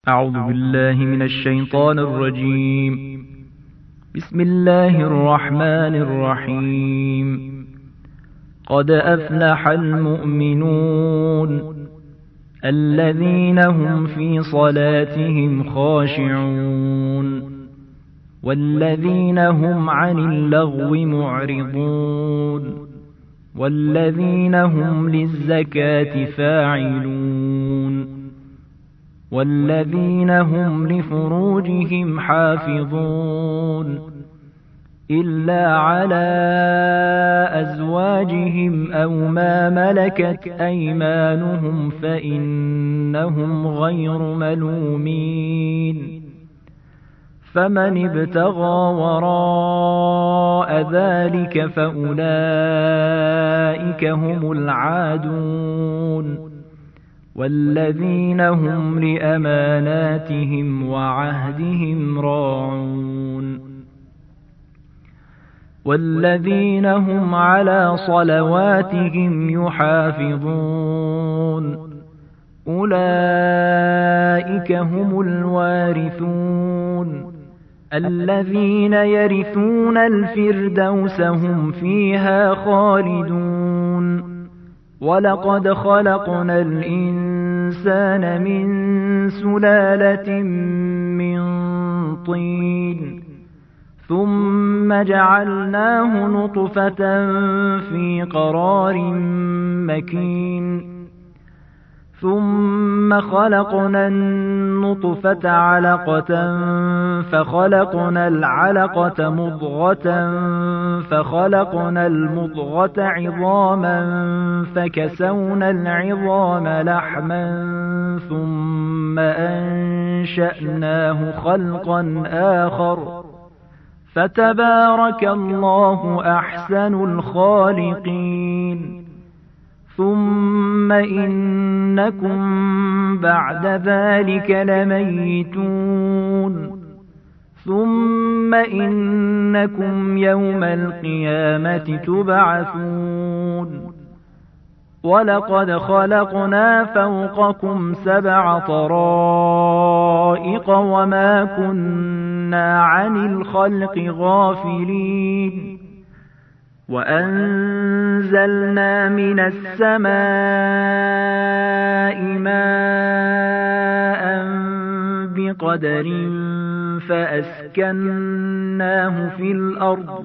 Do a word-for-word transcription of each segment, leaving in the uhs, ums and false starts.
أعوذ بالله من الشيطان الرجيم. بسم الله الرحمن الرحيم. قد أفلح المؤمنون الذين هم في صلاتهم خاشعون والذين هم عن اللغو معرضون والذين هم للزكاة فاعلون والذين هم لفروجهم حافظون إلا على أزواجهم أو ما ملكت أيمانهم فإنهم غير ملومين. فمن ابتغى وراء ذلك فأولئك هم العادون والذين هم لأماناتهم وعهدهم راعون والذين هم على صلواتهم يحافظون أولئك هم الوارثون الذين يرثون الفردوس هم فيها خالدون. ولقد خلقنا الإنسان من سلالة من طين ثم جعلناه نطفة في قرار مكين ثم خلقنا النطفة علقة فخلقنا العلقة مضغة فخلقنا المضغة عظاما فكسونا العظام لحما ثم أنشأناه خلقا آخر فتبارك الله أحسن الخالقين. ثم إنكم بعد ذلك لميتون ثم إنكم يوم القيامة تبعثون. ولقد خلقنا فوقكم سبع طرائق وما كنا عن الخلق غافلين. وأنزلنا من السماء ماء بقدر فأسكناه في الأرض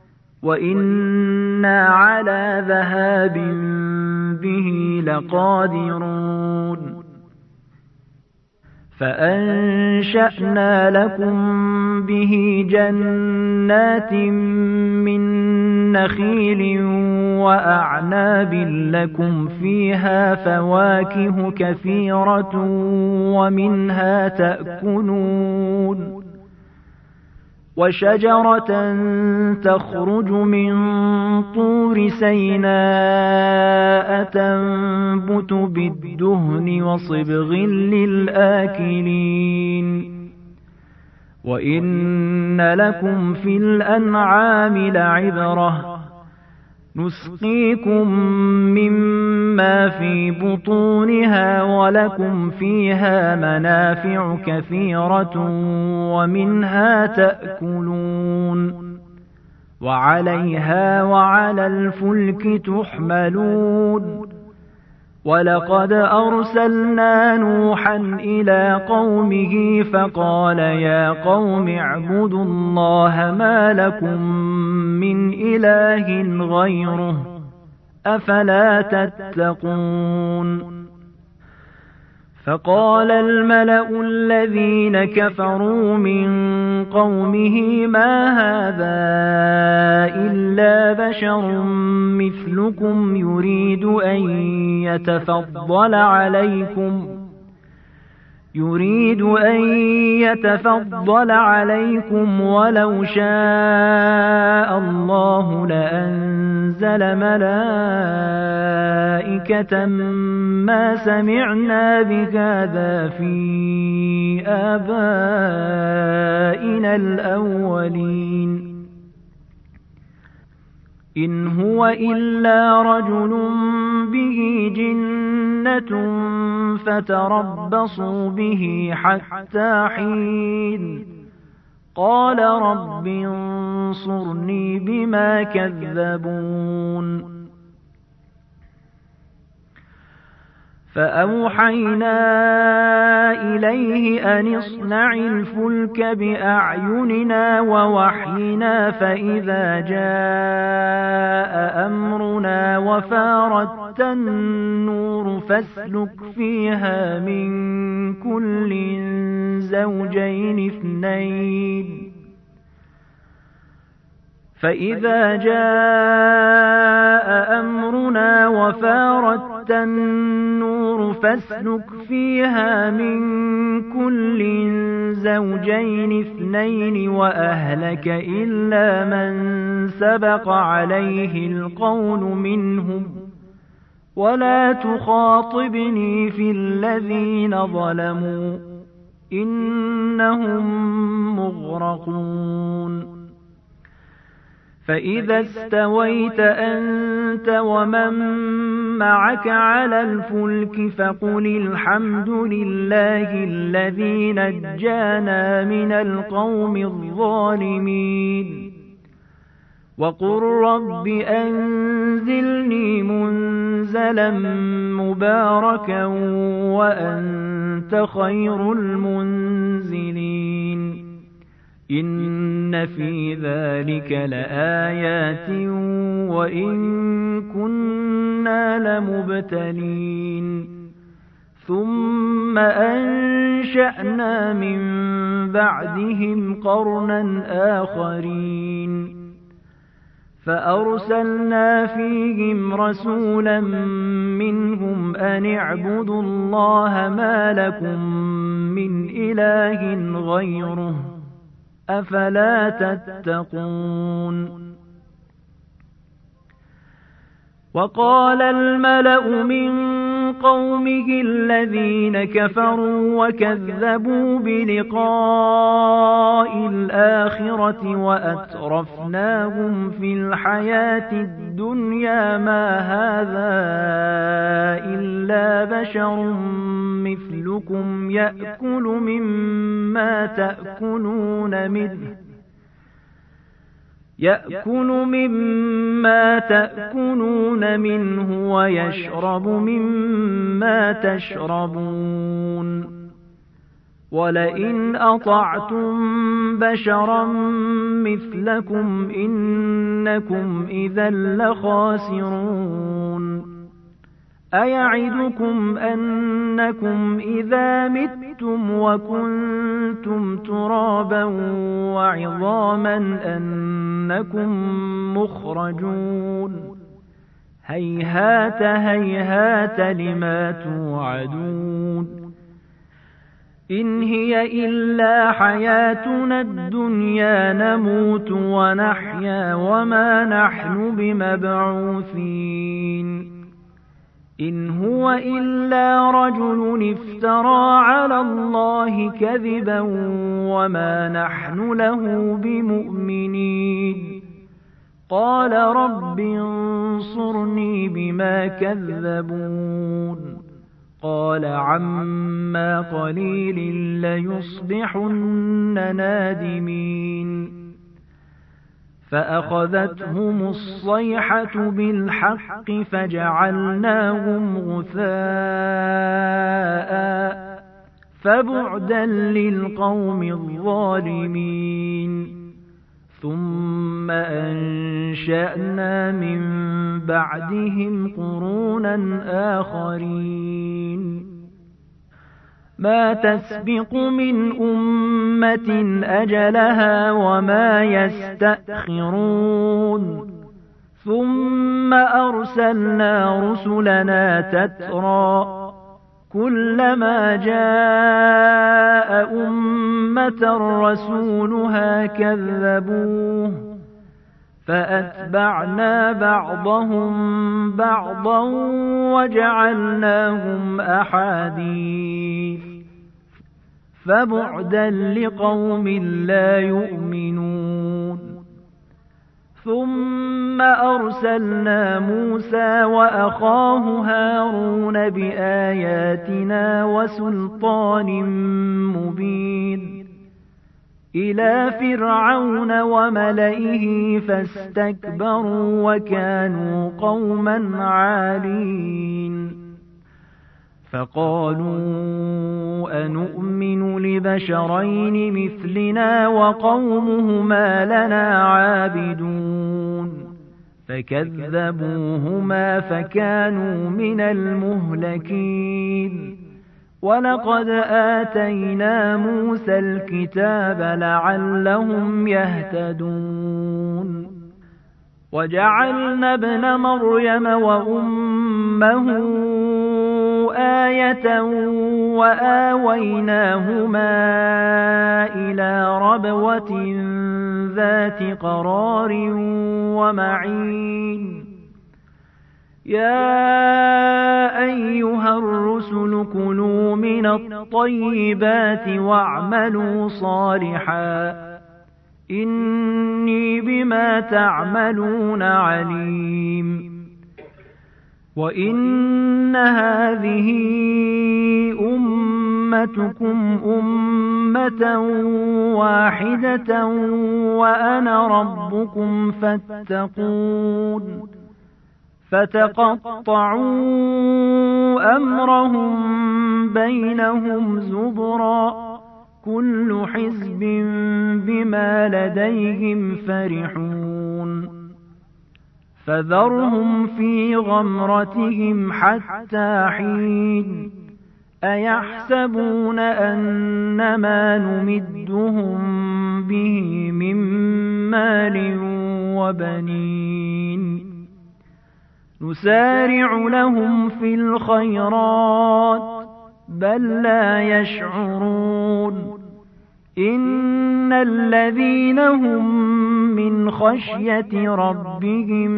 وإنا على ذهاب به لقادرون. فأنشأنا لكم به جنات من نخيل وأعناب لكم فيها فواكه كثيرة ومنها تأكلون. وشجرة تخرج من طور سيناء تنبت بالدهن وصبغ للآكلين. وإن لكم في الأنعام لعبرة نسقيكم مما في بطونها ولكم فيها منافع كثيرة ومنها تأكلون وعليها وعلى الفلك تحملون. ولقد أرسلنا نوحا إلى قومه فقال يا قوم اعبدوا الله ما لكم من إله غيره أفلا تتقون. فقال الملأ الذين كفروا من قومه ما هذا إلا بشر مثلكم يريد أن يتفضل عليكم يريد أن يتفضل عليكم ولو شاء الله لأنزل ملائكة ما سمعنا بهذا في آبائنا الأولين إن هو إلا رجل به جنة فتربصوا به حتى حين قال رب انصرني بما كذبون فأوحينا إليه أن اصنع الفلك بأعيننا ووحينا فإذا جاء أمرنا وفارت النور فاسلك فيها من كل زوجين اثنين فإذا جاء أمرنا وفارت النور فاسلك فيها من كل زوجين اثنين وأهلك إلا من سبق عليه القول منهم ولا تخاطبني في الذين ظلموا إنهم مغرقون فإذا استويت أنت ومن معك على الفلك فقل الحمد لله الذي نجانا من القوم الظالمين وقل رب أنزلني منزلا مباركا وأنت خير المنزلين إن في ذلك لآيات وإن كنا لمبتلين ثم أنشأنا من بعدهم قرنا آخرين فأرسلنا فيهم رسولا منهم أن اعبدوا الله ما لكم من إله غيره أفلا تتقون وقال الملأ من قومه الذين كفروا وكذبوا بلقاء الآخرة وأترفناهم في الحياة الدنيا ما هذا إلا بشر مثلكم يأكل مما تأكلون منه يأكل مما تأكلون منه ويشرب مما تشربون ولئن أطعتم بشرا مثلكم إنكم إذا لخاسرون أيعدكم أنكم إذا متم وكنتم ترابا وعظاما أنكم مخرجون هيهات هيهات لما توعدون إن هي إلا حياتنا الدنيا نموت ونحيا وما نحن بمبعوثين إن هو إلا رجل افترى على الله كذبا وما نحن له بمؤمنين قال رب انصرني بما كذبون قال عما قليل ليصبحن نادمين فأخذتهم الصيحة بالحق فجعلناهم غثاء فبعدا للقوم الظالمين ثم أنشأنا من بعدهم قرونا آخرين ما تسبق من أمة أجلها وما يستأخرون ثم أرسلنا رسلنا تترى كلما جاء أمة رسولها كذبوه فأتبعنا بعضهم بعضا وجعلناهم أحاديث فبعدا لقوم لا يؤمنون ثم ثم أرسلنا موسى وأخاه هارون بآياتنا وسلطان مبين إلى فرعون وملئه فاستكبروا وكانوا قوما عالين فقالوا أنؤمن لبشرين مثلنا وقومهما لنا عابدون فكذبوهما فكانوا من المهلكين ولقد آتينا موسى الكتاب لعلهم يهتدون وجعلنا ابن مريم وأمه آية وآويناهما إلى ربوة ذات قرار ومعين يا أيها الرسل كلوا من الطيبات واعملوا صالحا إني بما تعملون عليم وإن هذه أمتكم أمة واحدة وأنا ربكم فاتقون فتقطعوا أمرهم بينهم زبرا كل حزب بما لديهم فرحون فذرهم في غمرتهم حتى حين أيحسبون أنما نمدهم به من مال وبنين نسارع لهم في الخيرات بل لا يشعرون إن الذين هم من خشية ربهم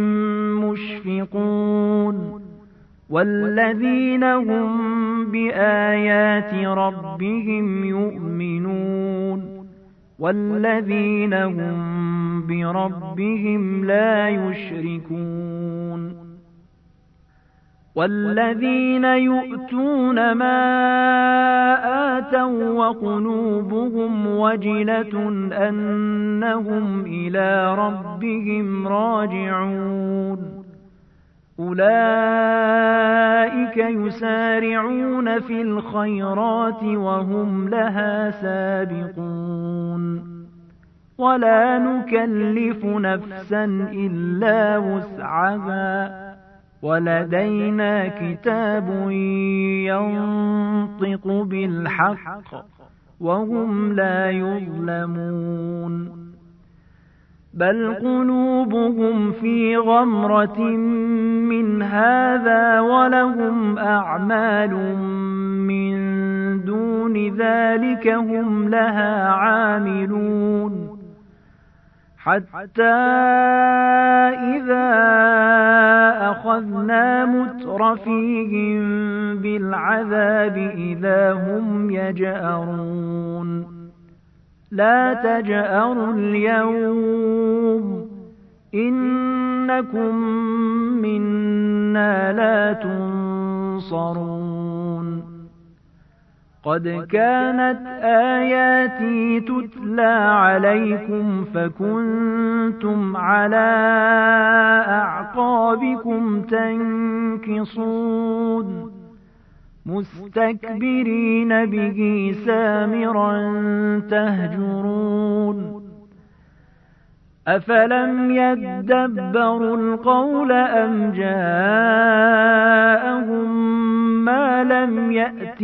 مشفقون والذين هم بآيات ربهم يؤمنون والذين هم بربهم لا يشركون والذين يؤتون ما آتوا وقلوبهم وجلة أنهم إلى ربهم راجعون أولئك يسارعون في الخيرات وهم لها سابقون ولا نكلف نفسا إلا وسعها ولدينا كتاب ينطق بالحق وهم لا يظلمون بل قلوبهم في غمرة من هذا ولهم أعمال من دون ذلك هم لها عاملون حتى إذا أخذنا مترفيهم بالعذاب إذا هم يجأرون لا تجأروا اليوم إنكم منا لا تنصرون قد كانت آياتي تتلى عليكم فكنتم على أعقابكم تنكصون مستكبرين به سامرا تهجرون أفلم يدبروا القول أم جاءهم ما لم يأت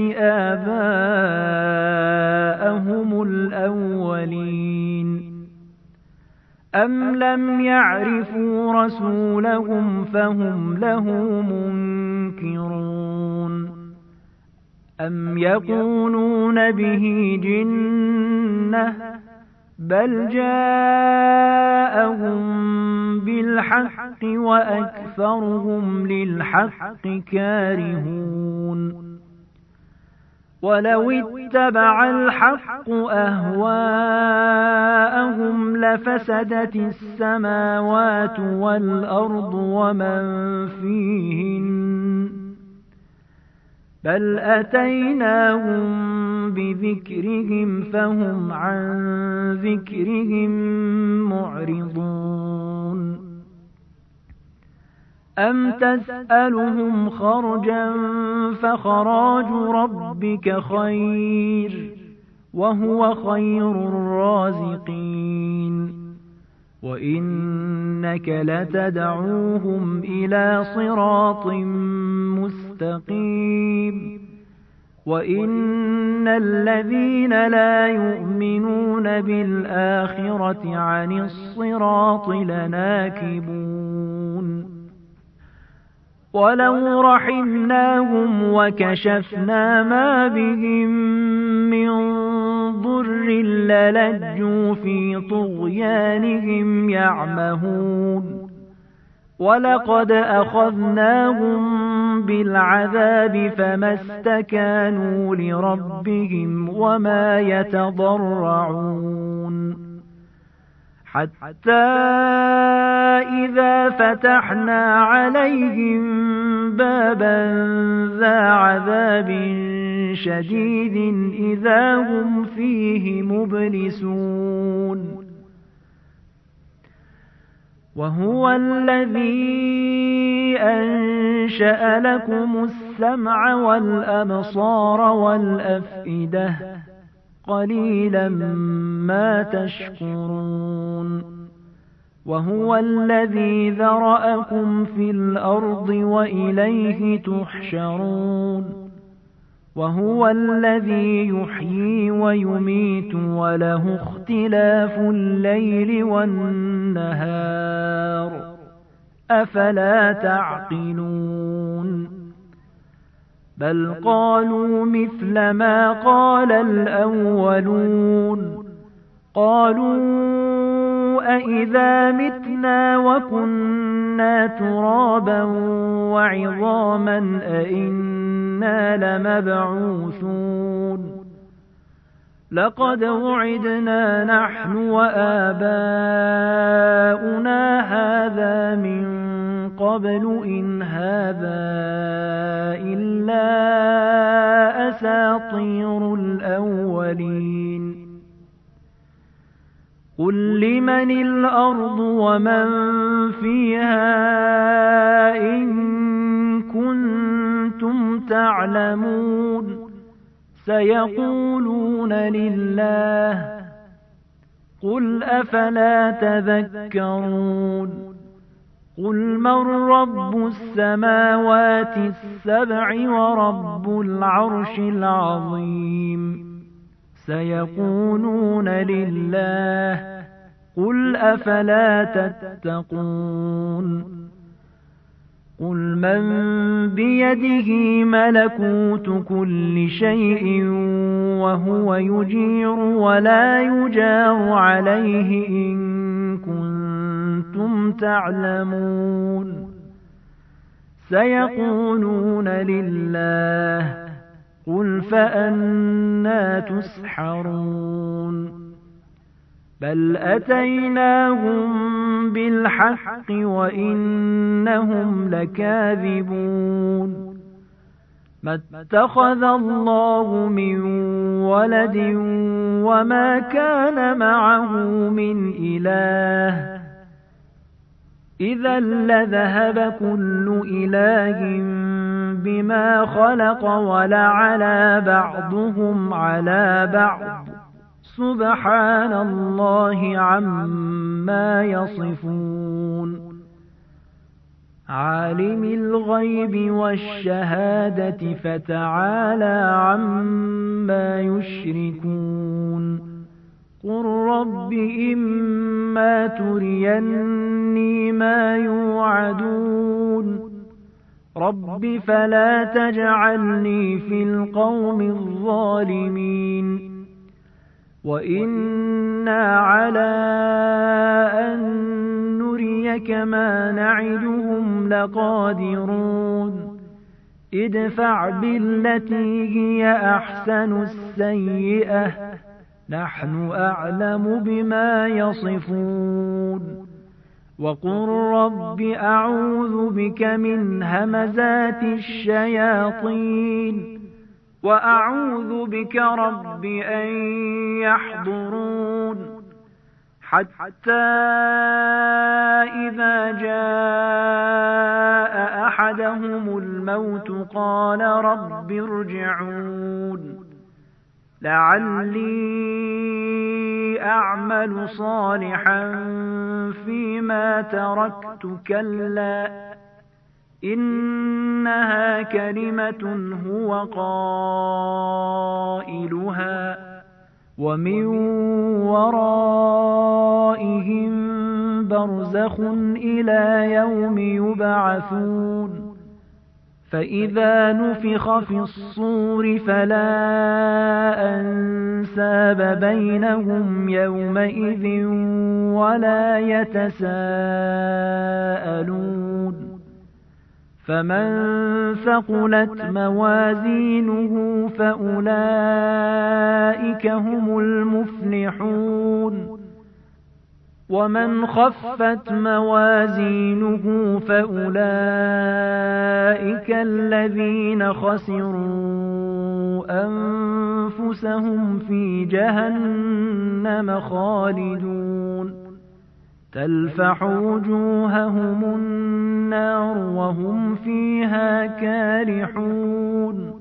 آباءهم الأولين أم لم يعرفوا رسولهم فهم له منكرون أم يقولون به جنة بل جاءهم بالحق وأكثرهم للحق كارهون ولو اتبع الحق أهواءهم لفسدت السماوات والأرض ومن فيهن بل أتيناهم بذكرهم فهم عن ذكرهم معرضون أم تسألهم خرجا فخراج ربك خير وهو خير الرازقين وإنك لتدعوهم إلى صراط مستقيم وإن الذين لا يؤمنون بالآخرة عن الصراط لناكبون ولو رحمناهم وكشفنا ما بهم من ضر للجوا في طغيانهم يعمهون ولقد أخذناهم بالعذاب فما استكانوا لربهم وما يتضرعون حتى إذا فتحنا عليهم بابا ذا عذاب شديد إذا هم فيه مبلسون وهو الذي أنشأ لكم السمع والأبصار والأفئدة قليلا ما تشكرون وهو الذي ذرأكم في الأرض وإليه تحشرون وهو الذي يحيي ويميت وله اختلاف الليل والنهار أفلا تعقلون بل قالوا مثل ما قال الأولون قالوا أإذا متنا وكنا ترابا وعظاما أإنا لمبعوثون لقد وعدنا نحن وآباؤنا هذا من قبل إن هذا إلا أساطير الأولين قل لمن الأرض ومن فيها إن كنتم تعلمون سيقولون لله قل أفلا تذكرون قل من رب السماوات السبع ورب العرش العظيم سيقولون لله قل أفلا تتقون قل من بيده ملكوت كل شيء وهو يجير ولا يجار عليه إن كنتم تعلمون سيقولون لله قل فأنى تسحرون بل أتيناهم بالحق وإنهم لكاذبون ما اتخذ الله من ولد وما كان معه من إله إذا لذهب كل إله بما خلق ولعلى بعضهم على بعض سبحان الله عما يصفون عالم الغيب والشهادة فتعالى عما يشركون قل رب إما تريني ما يوعدون رب فلا تجعلني في القوم الظالمين وإنا على أن نريك ما نعدهم لقادرون ادفع بالتي هي أحسن السيئة نحن أعلم بما يصفون وقل رب أعوذ بك من همزات الشياطين وأعوذ بك رب أن يحضرون حتى إذا جاء أحدهم الموت قال رب ارجعون لعلي أعمل صالحا فيما تركت كلا إنها كلمة هو قائلها ومن ورائهم برزخ إلى يوم يبعثون فإذا نفخ في الصور فلا أنساب بينهم يومئذ ولا يتساءلون فمن ثقلت موازينه فأولئك هم المفلحون ومن خفت موازينه فأولئك الذين خسروا أنفسهم في جهنم خالدون تلفح وجوههم النار وهم فيها كارحون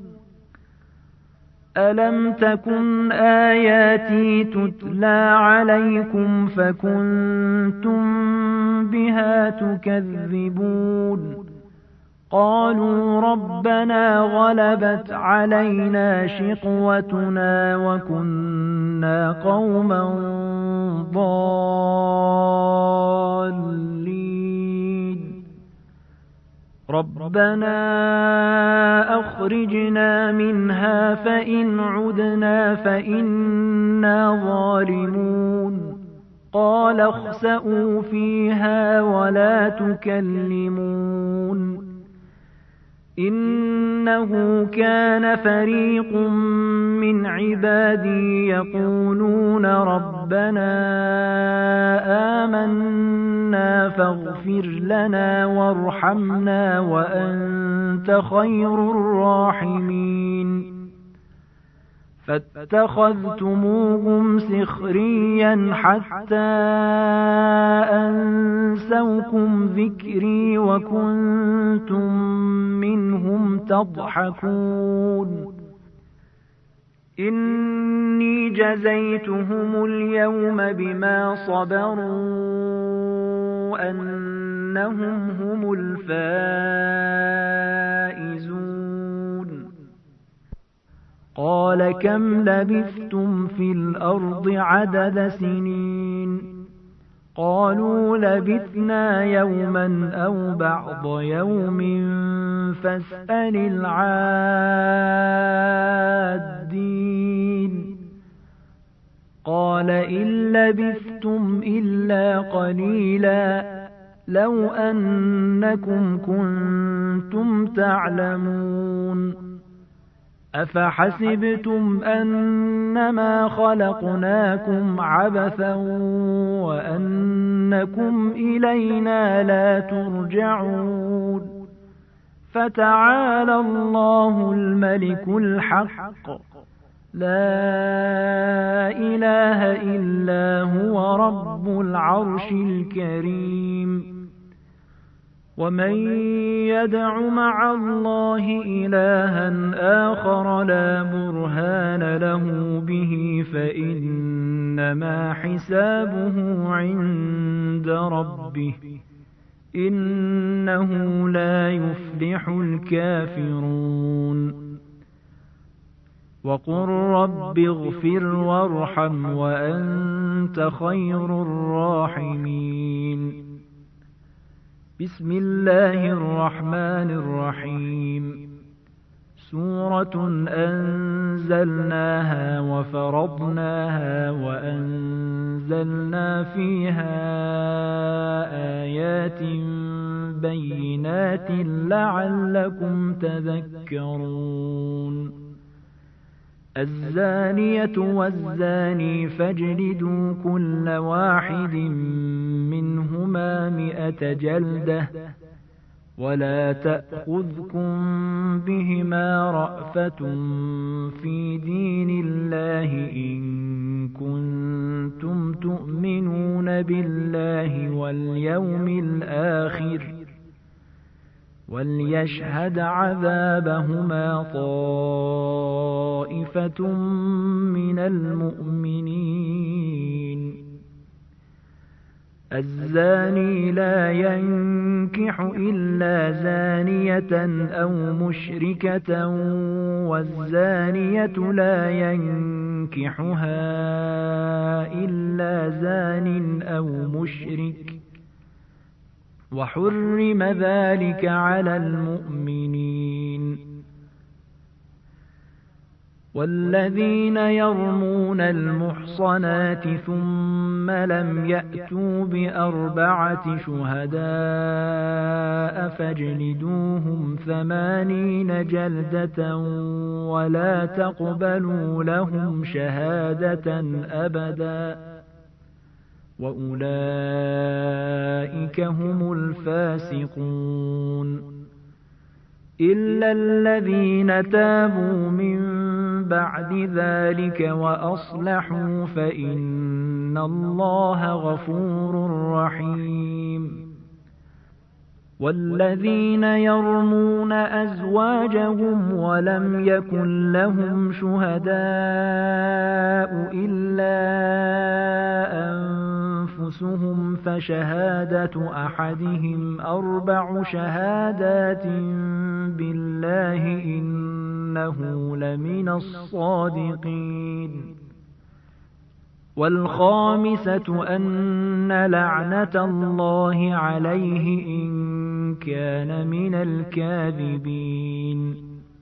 ألم تكن آياتي تتلى عليكم فكنتم بها تكذبون قالوا ربنا غلبت علينا شقوتنا وكنا قوما ضالين ربنا أخرجنا منها فإن عدنا فإنا ظالمون قال اخسئوا فيها ولا تكلمون إنه كان فريق من عبادي يقولون ربنا آمنا فاغفر لنا وارحمنا وأنت خير الراحمين فاتخذتموهم سخريا حتى أنسوكم ذكري وكنتم منهم تضحكون إني جزيتهم اليوم بما صبروا أنهم هم الفائزون قال كم لبثتم في الأرض عدد سنين قالوا لبثنا يوما أو بعض يوم فاسأل العادين قال إن لبثتم إلا قليلا لو أنكم كنتم تعلمون أفحسبتم أنما خلقناكم عبثا وأنكم إلينا لا ترجعون فتعالى الله الملك الحق لا إله إلا هو رب العرش الكريم ومن يدع مع الله إلها آخر لا برهان له به فإنما حسابه عند ربه إنه لا يفلح الكافرون وقل رب اغفر وارحم وأنت خير الراحمين بسم الله الرحمن الرحيم سورة أنزلناها وفرضناها وأنزلنا فيها آيات بينات لعلكم تذكرون الزانية والزاني فاجلدوا كل واحد منهما مئة جلدة ولا تأخذكم بهما رأفة في دين الله إن كنتم تؤمنون بالله واليوم الآخر وليشهد عذابهما طائفة من المؤمنين الزاني لا ينكح إلا زانية أو مشركة والزانية لا ينكحها إلا زان أو مشرك وحرم ذلك على المؤمنين والذين يرمون المحصنات ثم لم يأتوا بأربعة شهداء فاجلدوهم ثمانين جلدة ولا تقبلوا لهم شهادة أبدا وأولئك هم الفاسقون إلا الذين تابوا من بعد ذلك وأصلحوا فإن الله غفور رحيم والذين يرمون أزواجهم ولم يكن لهم شهداء إلا أنفسهم فشهادة أحدهم أربع شهادات بالله إنه لمن الصادقين والخامسة أن لعنة الله عليه إن كان من الكاذبين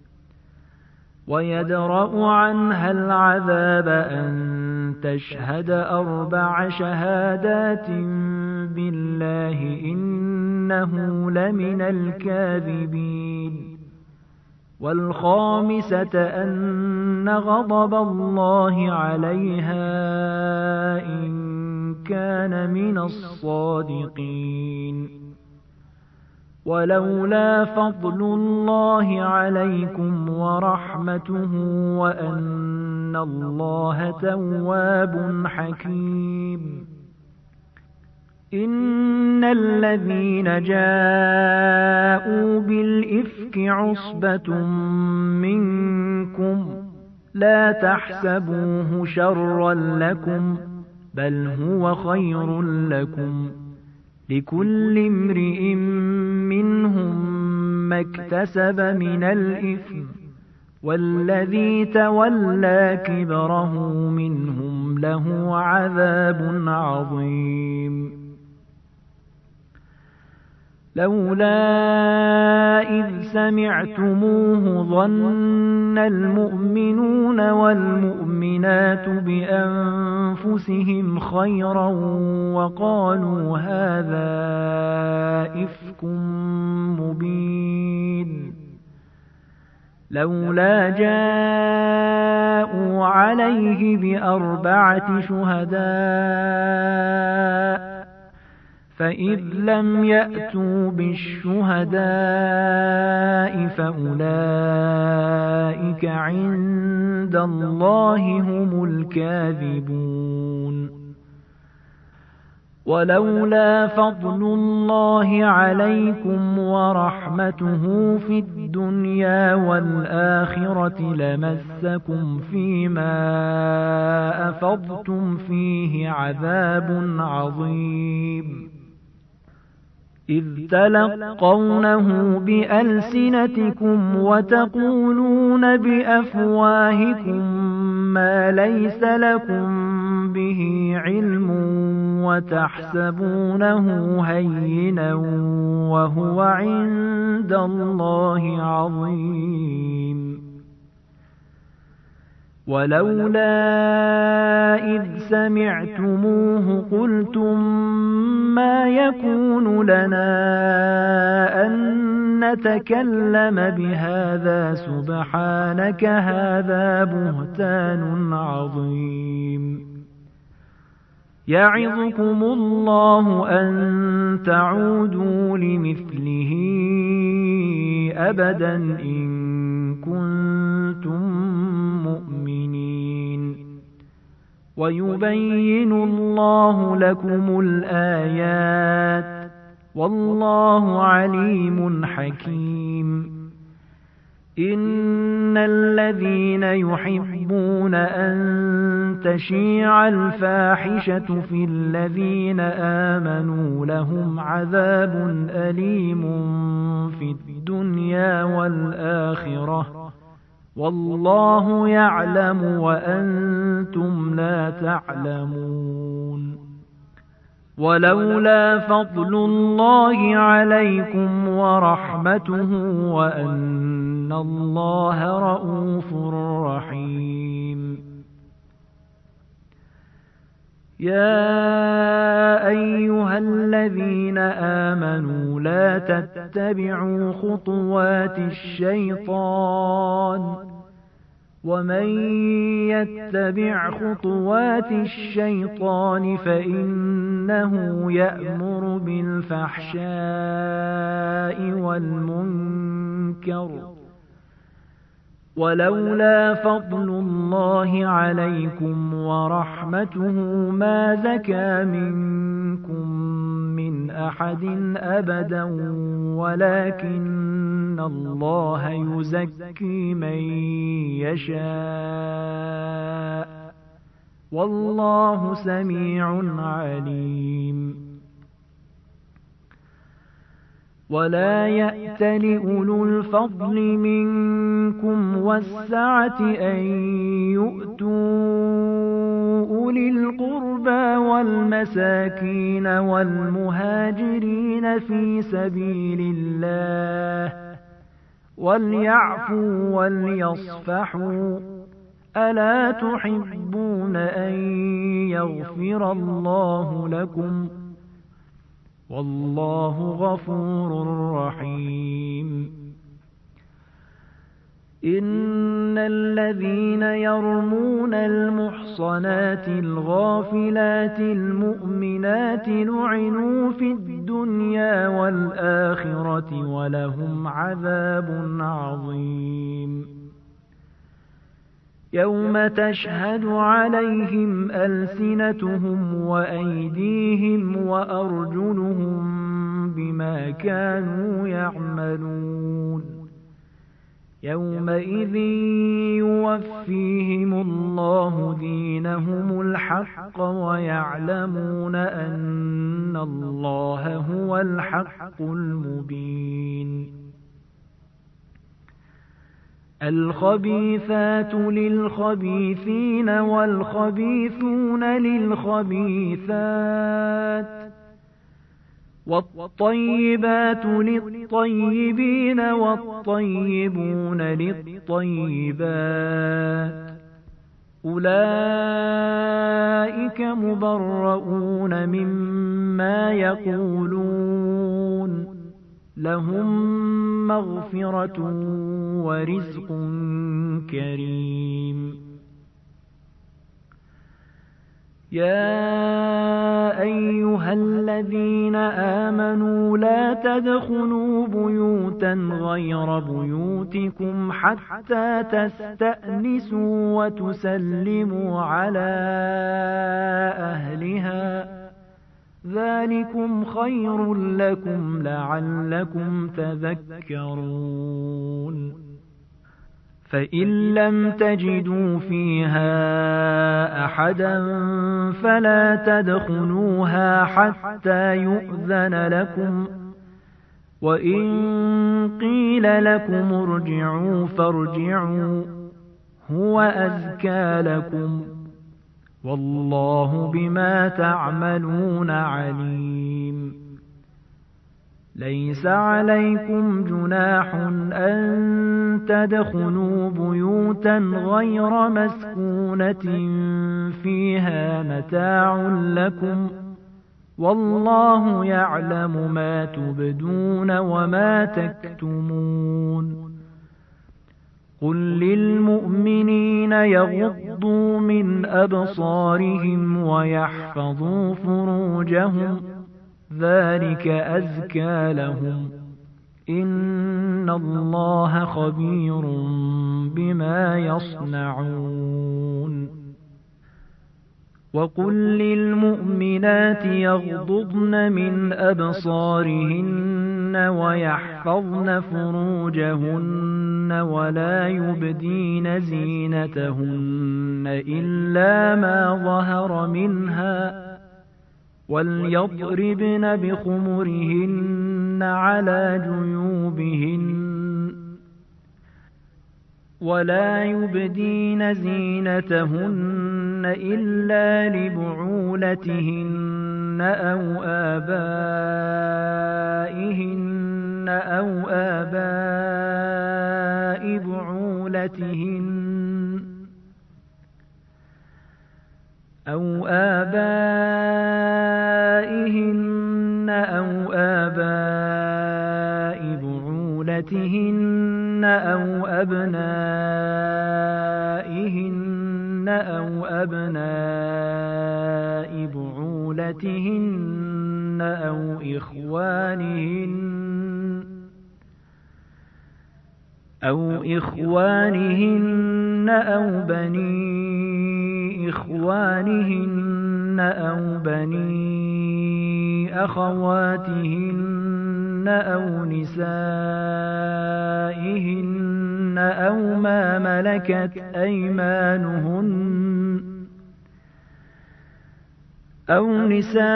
ويدرأ عنها العذاب أن تشهد أربع شهادات بالله إنه لمن الكاذبين والخامسة أن غضب الله عليها إن كان من الصادقين ولولا فضل الله عليكم ورحمته وأن الله تواب حكيم إن الذين جاءوا بالإفك عصبة منكم لا تحسبوه شرا لكم بل هو خير لكم لكل امرئ منهم ما اكتسب من الإثم والذي تولى كبره منهم له عذاب عظيم لولا إذ سمعتموه ظن المؤمنون والمؤمنات بأنفسهم خيرا وقالوا هذا إفك مبين لولا جاءوا عليه بأربعة شهداء فإذ لم يأتوا بالشهداء فأولئك عند الله هم الكاذبون ولولا فضل الله عليكم ورحمته في الدنيا والآخرة لمسكم فيما أفضتم فيه عذاب عظيم إذ تلقونه بألسنتكم وتقولون بأفواهكم ما ليس لكم به علم وتحسبونه هينا وهو عند الله عظيم ولولا إذ سمعتموه قلتم ما يكون لنا أن نتكلم بهذا سبحانك هذا بهتان عظيم يعظكم الله أن تعودوا لمثله أبدا إن كنتم مؤمنين ويبين الله لكم الآيات والله عليم حكيم إن الذين يحبون أن تشيع الفاحشة في الذين آمنوا لهم عذاب أليم في الدنيا والآخرة والله يعلم وأنتم لا تعلمون ولولا فضل الله عليكم ورحمته وأن الله رءوف رحيم يا أيها الذين آمنوا لا تتبعوا خطوات الشيطان ومن يتبع خطوات الشيطان فإنه يأمر بالفحشاء والمنكر ولولا فضل الله عليكم ورحمته ما زكى منكم من أحد أبدا ولكن الله يزكي من يشاء والله سميع عليم ولا يأتل أولو الفضل منكم والسعة أن يؤتوا أولي القربى والمساكين والمهاجرين في سبيل الله وليعفوا وليصفحوا ألا تحبون أن يغفر الله لكم والله غفور رحيم إن الذين يرمون المحصنات الغافلات المؤمنات لعنوا في الدنيا والآخرة ولهم عذاب عظيم يوم تشهد عليهم ألسنتهم وأيديهم وأرجلهم بما كانوا يعملون يومئذ يوفيهم الله دينهم الحق ويعلمون أن الله هو الحق المبين الخبيثات للخبيثين والخبيثون للخبيثات والطيبات للطيبين والطيبون للطيبات أولئك مبرؤون مما يقولون لهم مغفرة ورزق كريم يا أيها الذين آمنوا لا تدخلوا بيوتا غير بيوتكم حتى تستأنسوا وتسلموا على أهلها ذلكم خير لكم لعلكم تذكرون فإن لم تجدوا فيها أحدا فلا تدخلوها حتى يؤذن لكم وإن قيل لكم ارجعوا فارجعوا هو أزكى لكم والله بما تعملون عليم ليس عليكم جناح أن تدخلوا بيوتا غير مسكونة فيها متاع لكم والله يعلم ما تبدون وما تكتمون قل للمؤمنين يغضوا من أبصارهم ويحفظوا فروجهم ذلك أزكى لهم إن الله خبير بما يصنعون وقل للمؤمنات يغضضن من أبصارهن ويحفظن فروجهن ولا يبدين زينتهن إلا ما ظهر منها وليضربن بخمرهن على جيوبهن ولا يبدين زينتهن إلا لبعولتهن أو آبائهن أو آباء بعولتهن أو آبائهن أو آباء بعولتهن أو أبنائهن أو أبناء بعولتهن أو إخوانهن أو إخوانهن أو بني إخوانهن أو بني أخواتهن أو نسائهن أو ما ملكت أيمانهن أو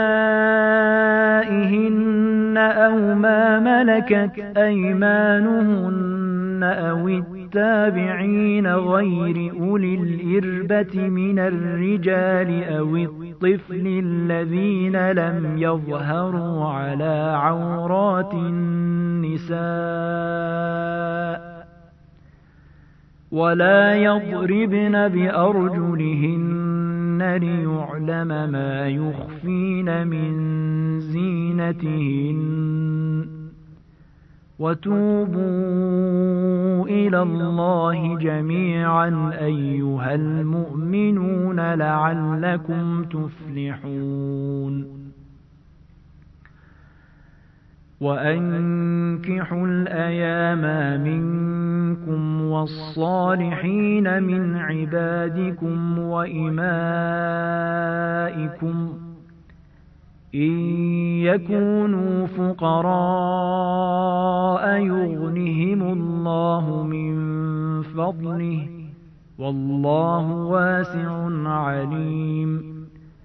نسائهن أو ما ملكت أيمانهن أو التابعين غير أولي الإربة من الرجال أو الطفل الذين لم يظهروا على عورات النساء ولا يضربن بأرجلهن ليعلم ما يخفين من زينتهن وتوبوا إلى الله جميعا أيها المؤمنون لعلكم تفلحون وأنكحوا الأيام منكم والصالحين من عبادكم وإمائكم إن يكونوا فقراء يغنهم الله من فضله والله واسع عليم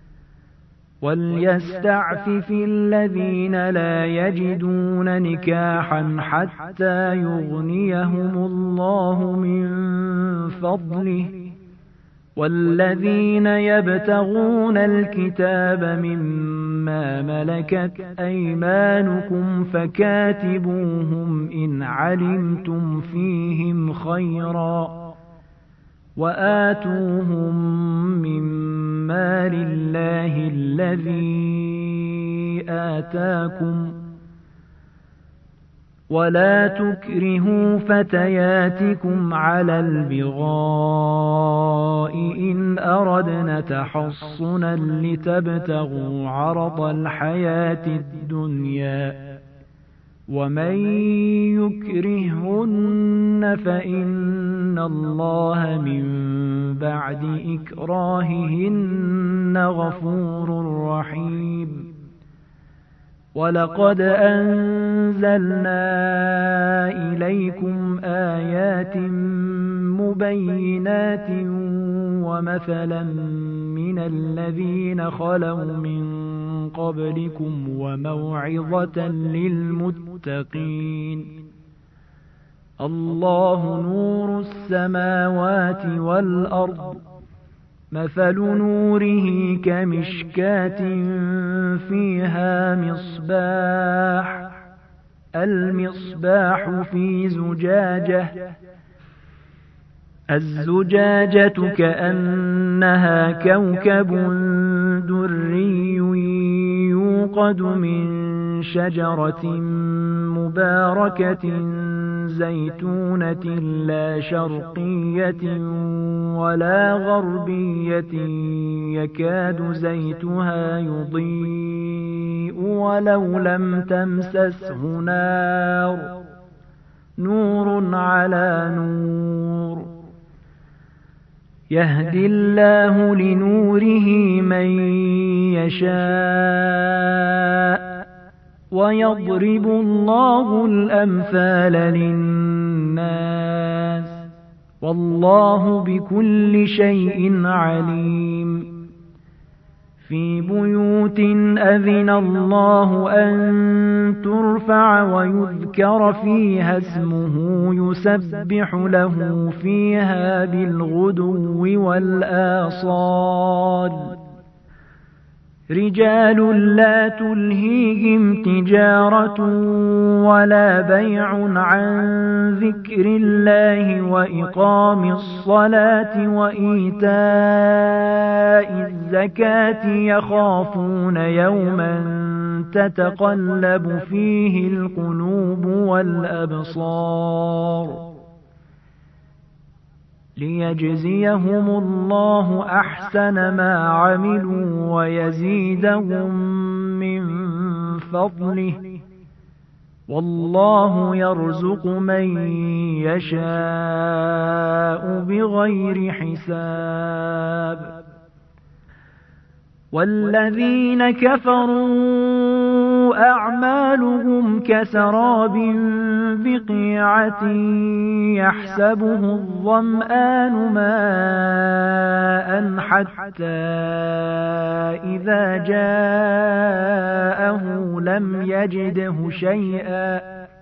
وليستعفف الذين لا يجدون نكاحا حتى يغنيهم الله من فضله والذين يبتغون الكتاب مما ملكت أيمانكم فكاتبوهم إن علمتم فيهم خيرا وآتوهم من مال الله الذي آتاكم ولا تكرهوا فتياتكم على البغاء إن أردنا تحصنا لتبتغوا عرض الحياة الدنيا ومن يكرهن فإن الله من بعد إكراههن غفور رحيم ولقد أنزلنا إليكم آيات مبينات ومثلا من الذين خلوا من قبلكم وموعظة للمتقين الله نور السماوات والأرض مثل نوره كمشكاة فيها مصباح المصباح في زجاجة الزجاجة كأنها كوكب دري يوقد من شجرة مباركة زيتونة لا شرقية ولا غربية يكاد زيتها يضيء ولو لم تمسسه نار نور على نور يهدي الله لنوره من يشاء ويضرب الله الأمثال للناس والله بكل شيء عليم في بيوت أذن الله أن ترفع ويذكر فيها اسمه يسبح له فيها بالغدو والآصال رجال لا تلهيهم تجارة ولا بيع عن ذكر الله وإقام الصلاة وإيتاء الزكاة يخافون يوما تتقلب فيه القلوب والأبصار ليجزيهم الله أحسن ما عملوا ويزيدهم من فضله والله يرزق من يشاء بغير حساب والذين كفروا أعمالهم كسراب بقيعة يحسبه الظمآن ماء حتى إذا جاءه لم يجده شيئا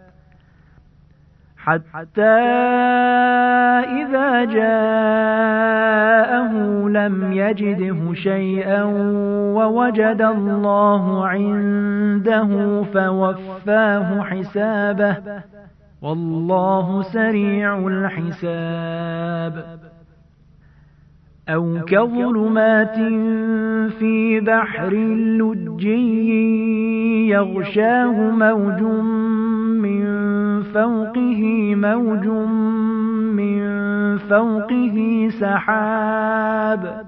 حتى إذا جاءه لم يجده شيئا ووجد الله عنده فوفاه حسابه والله سريع الحساب أو كظلمات في بحر لجي يغشاه موج من فوقه موج من فوقه سحاب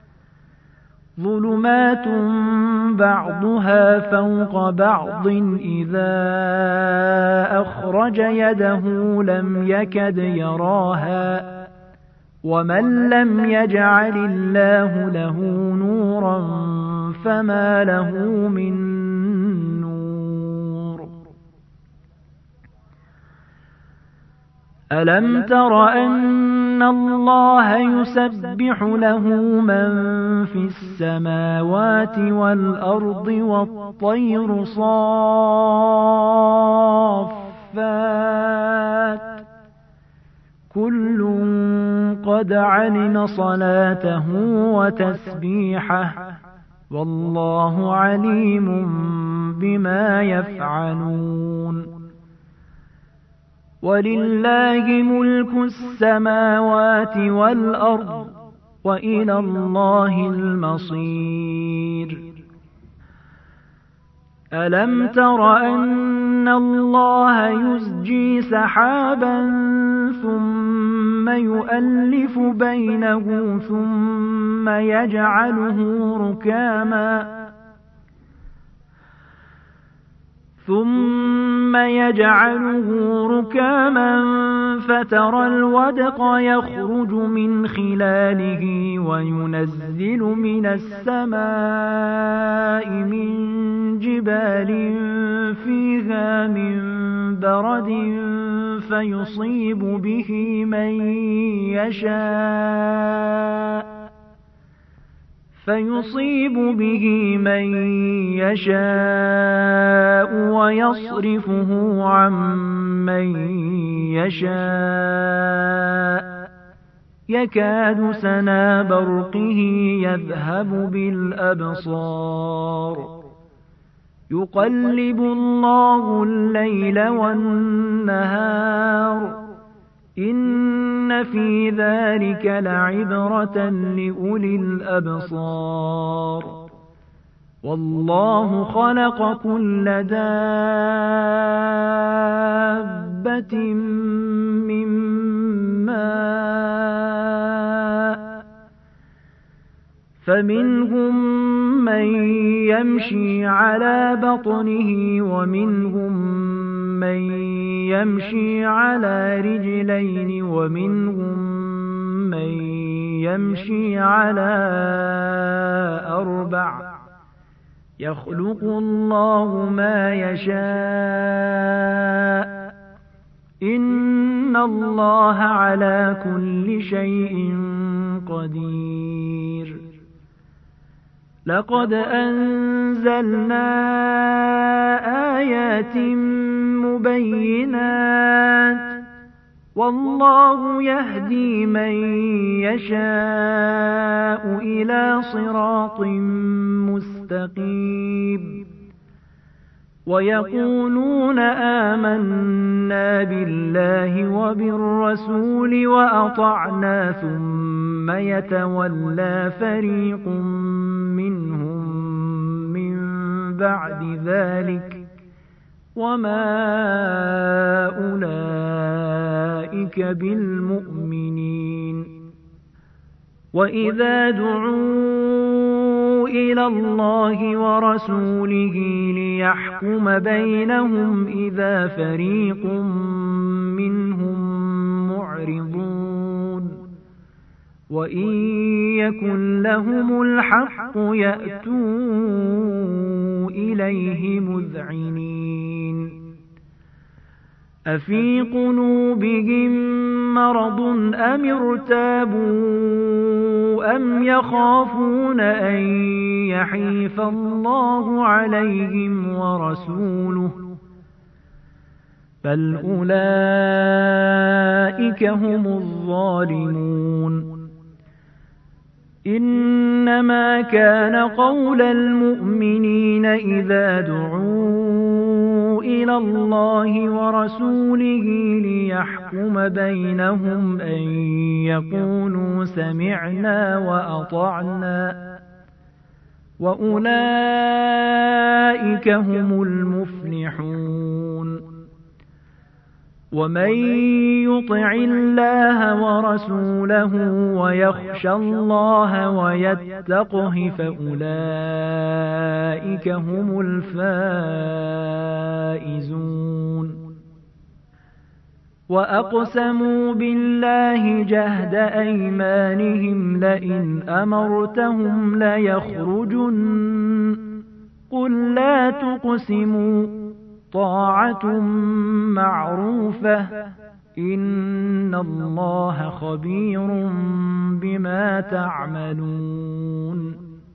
ظلمات بعضها فوق بعض إذا أخرج يده لم يكد يراها ومن لم يجعل الله له نورا فما له من نور ألم تر أن الله يسبح له من في السماوات والأرض والطير صافات كل قد علم صلاته وتسبيحه والله عليم بما يفعلون ولله ملك السماوات والأرض وإلى الله المصير ألم تر أن الله يزجي سحابا ثم يؤلف بينه ثم يجعله ركاما ثم يجعله ركاما فترى الودق يخرج من خلاله وينزل من السماء من جبال فيها من برد فيصيب به من يشاء فيصيب به من يشاء ويصرفه عن من يشاء يكاد سنا برقه يذهب بالأبصار يقلب الله الليل والنهار إن في ذلك لعبرة لأولي الأبصار والله خلق كل دابة من ماء فمنهم من يمشي على بطنه ومنهم من يمشي على رجلين ومنهم من يمشي على أربع يخلق الله ما يشاء إن الله على كل شيء قدير لقد أنزلنا آيات مبينات والله يهدي من يشاء إلى صراط مستقيم ويقولون آمنا بالله وبالرسول وأطعنا ثم يتولى فريق منهم من بعد ذلك وما أولئك بالمؤمنين وإذا دعوا إلى الله ورسوله ليحكم بينهم إذا فريق منهم معرضون وإن يكن لهم الحق يأتوا إليه مذعنين أفي قلوبهم مرض أم ارتابوا أم يخافون أن يحيف الله عليهم ورسوله بل أولئك هم الظالمون إنما كان قول المؤمنين إذا دعوا إلى الله ورسوله ليحكم بينهم أن يقولوا سمعنا وأطعنا وأولئك هم المفلحون ومن يطع الله ورسوله ويخشى الله ويتقه فأولئك هم الفائزون وأقسموا بالله جهد أيمانهم لئن أمرتهم ليخرجن قل لا تقسموا طاعة معروفة إن الله خبير بما تعملون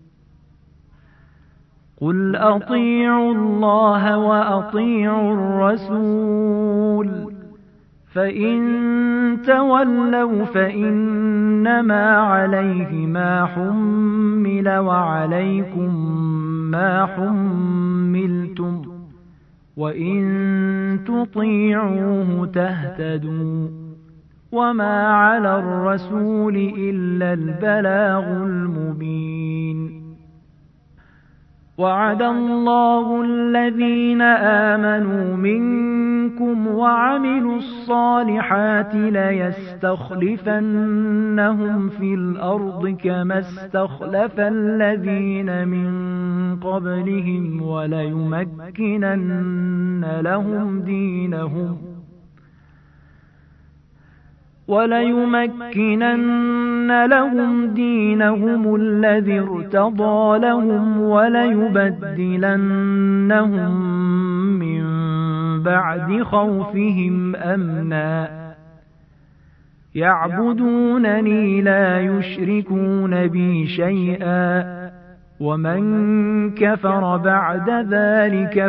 قل أطيعوا الله وأطيعوا الرسول فإن تولوا فإنما عليه ما حمل وعليكم ما حملتم وإن تطيعوه تهتدوا وما على الرسول إلا البلاغ المبين وعد الله الذين آمنوا منكم وعملوا الصالحات ليستخلفنهم في الأرض كما استخلف الذين من قبلهم وليمكنن لهم دينهم وليمكنن لهم دينهم الذي ارتضى لهم وليبدلنهم من بعد خوفهم أمنا يعبدونني لا يشركون بي شيئا ومن كفر بعد ذلك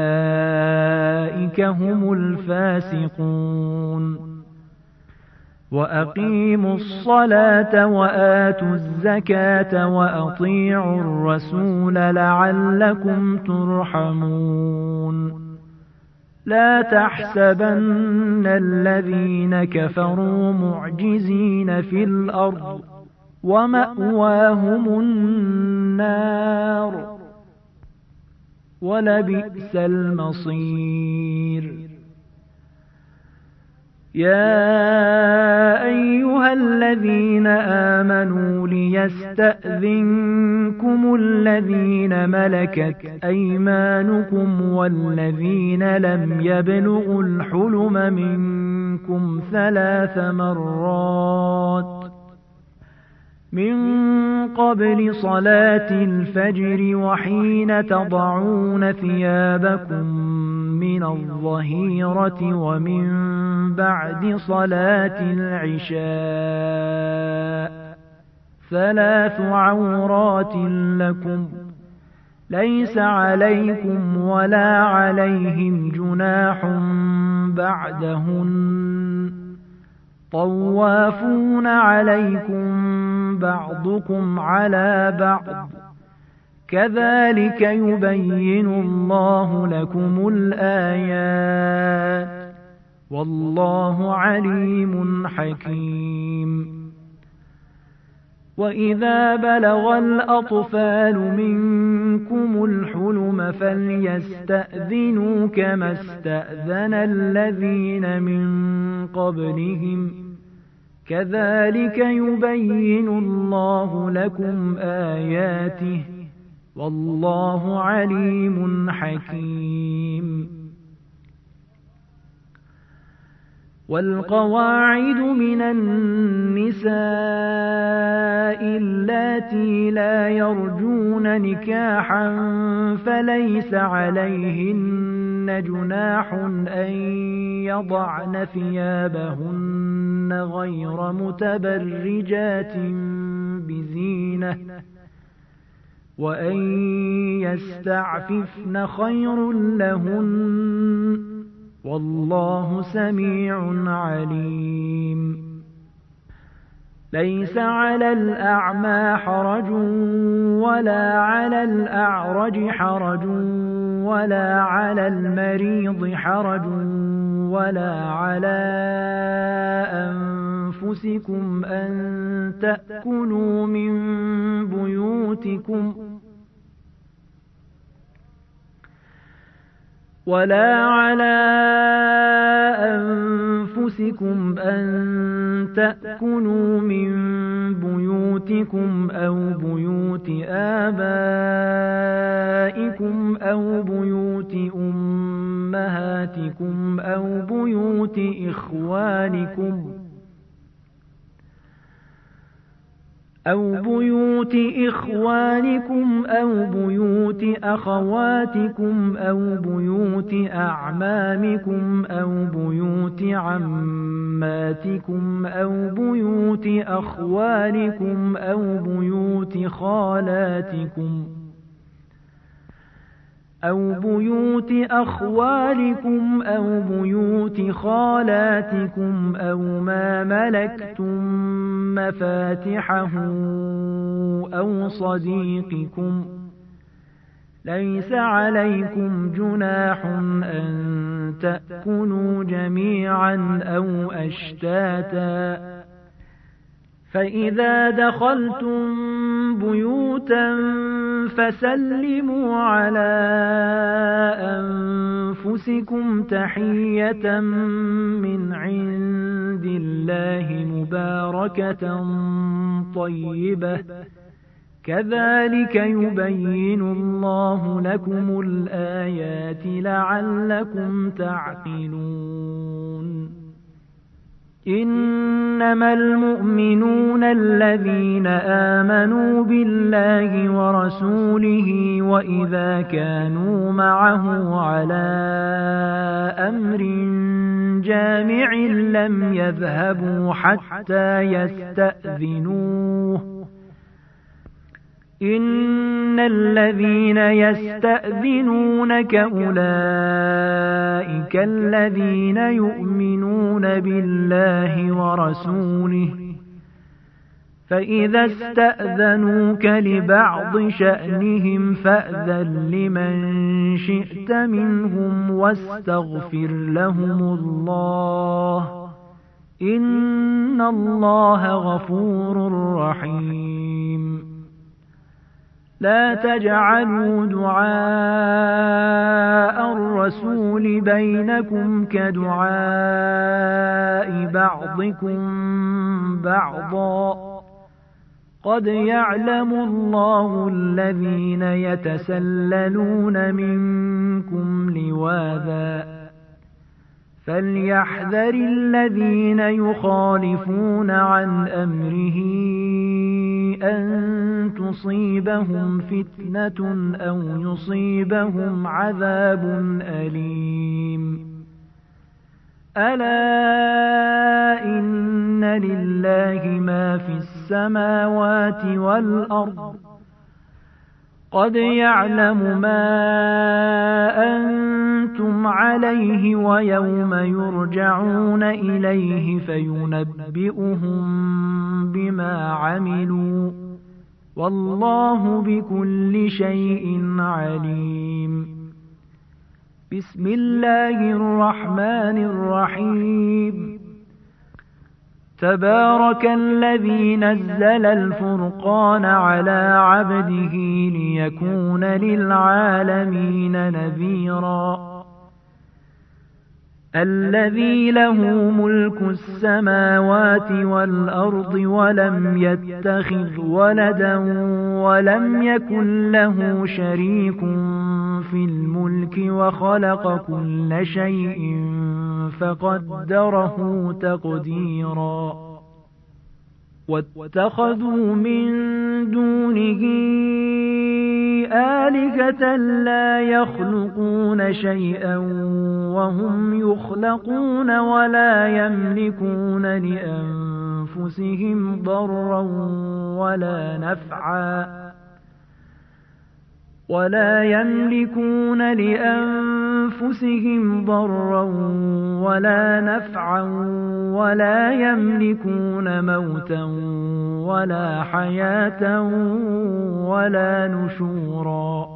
فأولئك هم الفاسقون وأقيموا الصلاة وآتوا الزكاة وأطيعوا الرسول لعلكم ترحمون لا تحسبن الذين كفروا معجزين في الأرض ومأواهم النار ولبئس المصير يا أيها الذين آمنوا ليستأذنكم الذين ملكت أيمانكم والذين لم يبلغوا الحلم منكم ثلاث مرات من قبل صلاة الفجر وحين تضعون ثيابكم من الظهيرة ومن بعد صلاة العشاء ثلاث عورات لكم ليس عليكم ولا عليهم جناح بعدهن طوافون عليكم بعضكم على بعض كذلك يبين الله لكم الآيات والله عليم حكيم وإذا بلغ الأطفال منكم الحلم فليستأذنوا كما استأذن الذين من قبلهم كذلك يبين الله لكم آياته والله عليم حكيم والقواعد من النساء اللاتي لا يرجون نكاحا فليس عليهن جناح أن يضعن ثيابهن غير متبرجات بزينة وأن يستعففن خير لهن والله سميع عليم ليس على الأعمى حرج ولا على الأعرج حرج ولا على المريض حرج ولا على أنفسكم أن تأكلوا من بيوتكم ولا على أنفسكم أن تأكلوا من بيوتكم أو بيوت آبائكم أو بيوت أمهاتكم أو بيوت إخوانكم أو بيوت إخوانكم أو بيوت أخواتكم أو بيوت أعمامكم أو بيوت عماتكم أو بيوت أخوالكم أو بيوت خالاتكم أو بيوت أخوالكم أو بيوت خالاتكم أو ما ملكتم مفاتحه أو صديقكم ليس عليكم جناح أن تأكلوا جميعا أو أشتاتا فإذا دخلتم بيوتا فسلموا على أنفسكم تحية من عند الله مباركة طيبة كذلك يبين الله لكم الآيات لعلكم تعقلون إنما المؤمنون الذين آمنوا بالله ورسوله وإذا كانوا معه على أمر جامع لم يذهبوا حتى يستأذنوه إن الذين يستأذنونك أولئك الذين يؤمنون بالله ورسوله فإذا استأذنوك لبعض شأنهم فأذن لمن شئت منهم واستغفر لهم الله إن الله غفور رحيم. لا تجعلوا دعاء الرسول بينكم كدعاء بعضكم بعضا قد يعلم الله الذين يتسللون منكم لواذا فليحذر الذين يخالفون عن أمره أن تصيبهم فتنة أو يصيبهم عذاب أليم. ألا إن لله ما في السماوات والأرض قد يعلم ما أنتم عليه ويوم يرجعون إليه فينبئهم بما عملوا والله بكل شيء عليم. بسم الله الرحمن الرحيم. تبارك الذي نزل الفرقان على عبده ليكون للعالمين نذيرا. الذي له ملك السماوات والأرض ولم يتخذ ولدا ولم يكن له شريك في الملك وخلق كل شيء فقدره تقديرا. واتخذوا من دونه آلهة لا يخلقون شيئا وهم يخلقون ولا يملكون لأنفسهم ضرا ولا نفعا ولا يملكون لأنفسهم ضرا ولا نفعا ولا يملكون موتا ولا حياة ولا نشورا.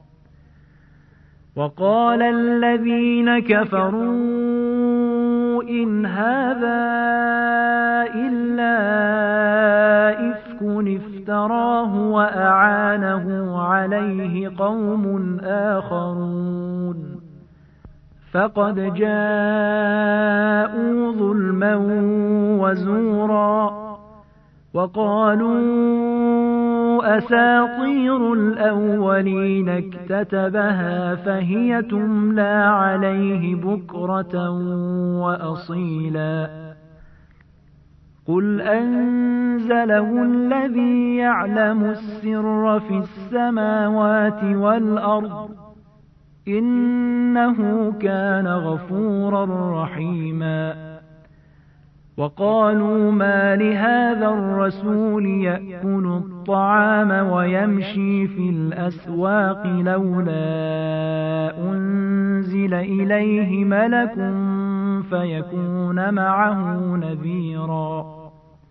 وقال الذين كفروا إن هذا إلا إفك افتراه وأعانه عليه قوم آخرون فقد جاءوا ظلما وزورا. وقالوا أساطير الأولين اكتتبها فهي تملى عليه بكرة وأصيلا. قل أنزله الذي يعلم السر في السماوات والأرض إنه كان غفورا رحيما. وقالوا ما لهذا الرسول يأكل الطعام ويمشي في الأسواق لولا أنزل إليه ملك فيكون معه نذيرا.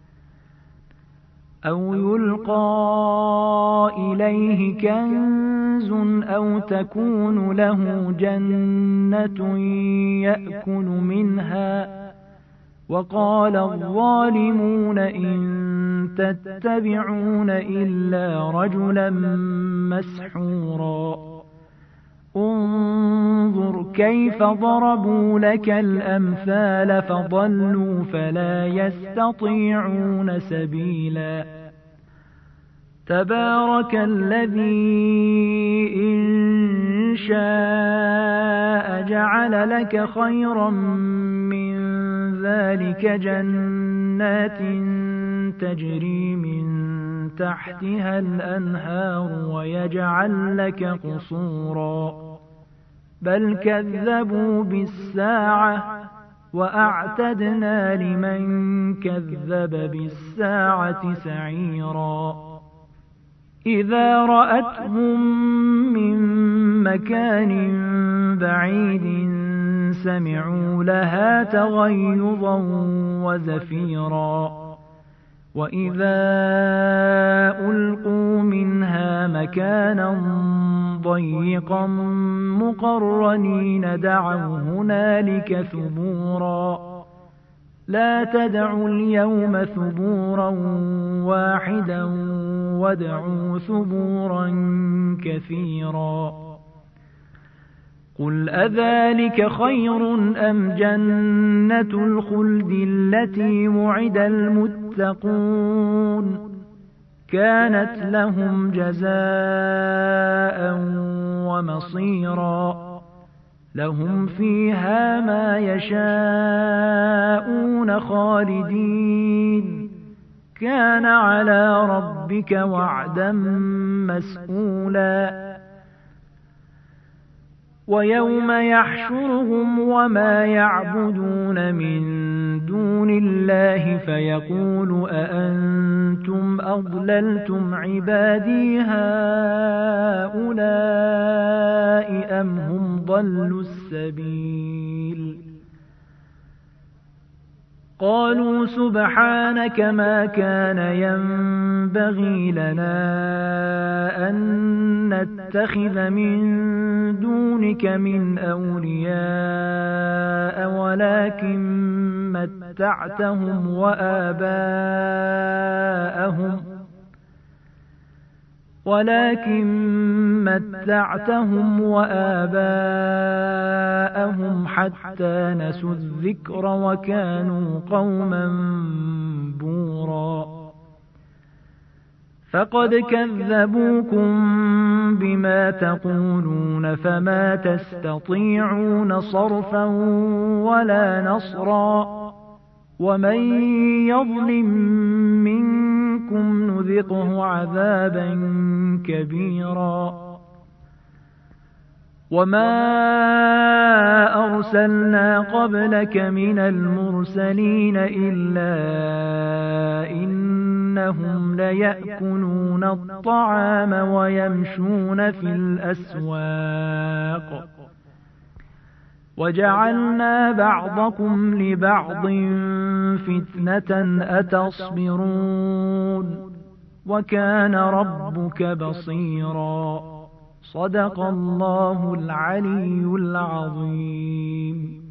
أو يلقى إليه كنز أو تكون له جنة يأكل منها. وقال الظالمون إن تتبعون إلا رجلا مسحورا. انظر كيف ضربوا لك الأمثال فضلوا فلا يستطيعون سبيلا. تبارك الذي إن شاء جعل لك خيرا من ذلك جنات تجري من تحتها الأنهار ويجعل لك قصورا. بل كذبوا بالساعة وأعتدنا لمن كذب بالساعة سعيرا. إذا رأتهم من مكان بعيد سمعوا لها تغيظا وزفيرا وإذا ألقوا منها مكانا ضيقا مقرنين دعوا هنالك ثبورا لا تدعوا اليوم ثبورا واحدا وادعوا ثبورا كثيرا قل أذلك خير أم جنة الخلد التي وعد المتقون كانت لهم جزاء ومصيرا لهم فيها ما يشاءون خالدين كان على ربك وعدا مسئولا ويوم يحشرهم وما يعبدون من دون الله فيقول أأنتم أضللتم عبادي هؤلاء أم هم ضلوا السبيل قالوا سبحانك ما كان ينبغي لنا أن نتخذ من دونك من أولياء ولكن متعتهم وآباءهم ولكن متعتهم وآباءهم حتى نسوا الذكر وكانوا قوما بورا فقد كذبوكم بما تقولون فما تستطيعون صرفا ولا نصرا ومن يظلم منكم نذقه عذابا كبيرا وما أرسلنا قبلك من المرسلين إلا إنهم ليأكلون الطعام ويمشون في الأسواق وجعلنا بعضكم لبعض فتنة أتصبرون وكان ربك بصيرا صدق الله العلي العظيم.